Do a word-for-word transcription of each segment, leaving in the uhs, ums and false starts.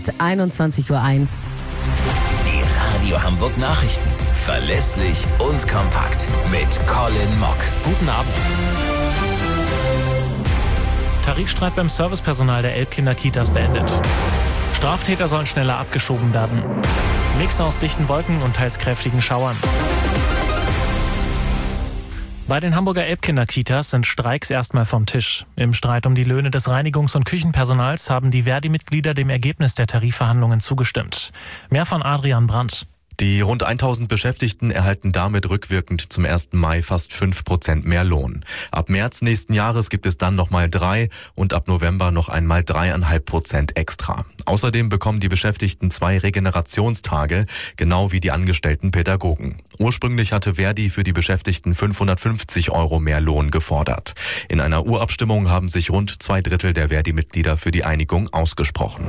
ist einundzwanzig Uhr eins. Die Radio Hamburg Nachrichten. Verlässlich und kompakt. Mit Colin Mock. Guten Abend. Tarifstreit beim Servicepersonal der Elbkinder-Kitas beendet. Straftäter sollen schneller abgeschoben werden. Mix aus dichten Wolken und teils kräftigen Schauern. Bei den Hamburger Elbkinder-Kitas sind Streiks erstmal vom Tisch. Im Streit um die Löhne des Reinigungs- und Küchenpersonals haben die Verdi-Mitglieder dem Ergebnis der Tarifverhandlungen zugestimmt. Mehr von Adrian Brandt. Die rund tausend Beschäftigten erhalten damit rückwirkend zum ersten Mai fast fünf Prozent mehr Lohn. Ab März nächsten Jahres gibt es dann nochmal drei und ab November noch einmal dreieinhalb Prozent extra. Außerdem bekommen die Beschäftigten zwei Regenerationstage, genau wie die angestellten Pädagogen. Ursprünglich hatte Verdi für die Beschäftigten fünfhundertfünfzig Euro mehr Lohn gefordert. In einer Urabstimmung haben sich rund zwei Drittel der Verdi-Mitglieder für die Einigung ausgesprochen.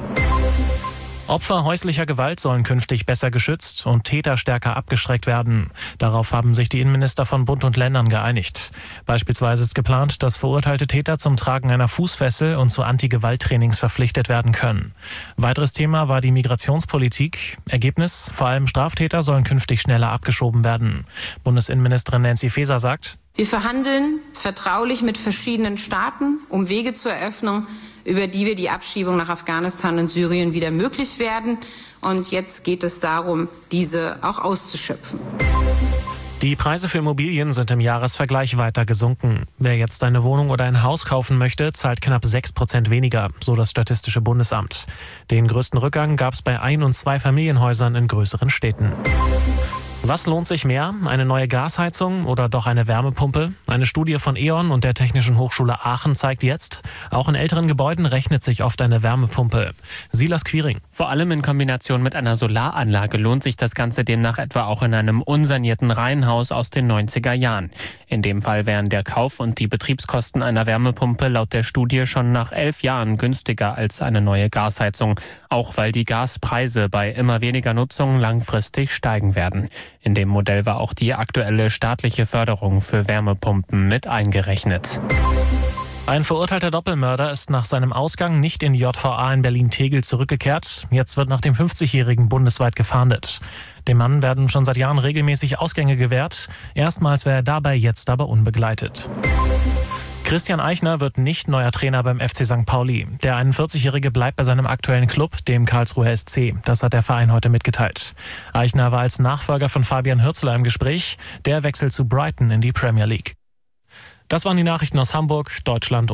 Opfer häuslicher Gewalt sollen künftig besser geschützt und Täter stärker abgeschreckt werden. Darauf haben sich die Innenminister von Bund und Ländern geeinigt. Beispielsweise ist geplant, dass verurteilte Täter zum Tragen einer Fußfessel und zu Anti-Gewalt-Trainings verpflichtet werden können. Weiteres Thema war die Migrationspolitik. Ergebnis: Vor allem Straftäter sollen künftig schneller abgeschoben werden. Bundesinnenministerin Nancy Faeser sagt: Wir verhandeln vertraulich mit verschiedenen Staaten, um Wege zur Eröffnung, über die wir die Abschiebung nach Afghanistan und Syrien wieder möglich werden. Und jetzt geht es darum, diese auch auszuschöpfen. Die Preise für Immobilien sind im Jahresvergleich weiter gesunken. Wer jetzt eine Wohnung oder ein Haus kaufen möchte, zahlt knapp sechs Prozent weniger, so das Statistische Bundesamt. Den größten Rückgang gab es bei Ein- und Zweifamilienhäusern in größeren Städten. Was lohnt sich mehr? Eine neue Gasheizung oder doch eine Wärmepumpe? Eine Studie von E.ON und der Technischen Hochschule Aachen zeigt jetzt, auch in älteren Gebäuden rechnet sich oft eine Wärmepumpe. Silas Quiring. Vor allem in Kombination mit einer Solaranlage lohnt sich das Ganze demnach etwa auch in einem unsanierten Reihenhaus aus den neunziger Jahren. In dem Fall wären der Kauf und die Betriebskosten einer Wärmepumpe laut der Studie schon nach elf Jahren günstiger als eine neue Gasheizung. Auch weil die Gaspreise bei immer weniger Nutzung langfristig steigen werden. In dem Modell war auch die aktuelle staatliche Förderung für Wärmepumpen mit eingerechnet. Ein verurteilter Doppelmörder ist nach seinem Ausgang nicht in die J V A in Berlin-Tegel zurückgekehrt. Jetzt wird nach dem fünfzigjährigen bundesweit gefahndet. Dem Mann werden schon seit Jahren regelmäßig Ausgänge gewährt. Erstmals wäre er dabei, jetzt aber unbegleitet. Christian Eichner wird nicht neuer Trainer beim F C Sankt Pauli. Der einundvierzigjährige bleibt bei seinem aktuellen Club, dem Karlsruher S C. Das hat der Verein heute mitgeteilt. Eichner war als Nachfolger von Fabian Hürzeler im Gespräch. Der wechselt zu Brighton in die Premier League. Das waren die Nachrichten aus Hamburg, Deutschland und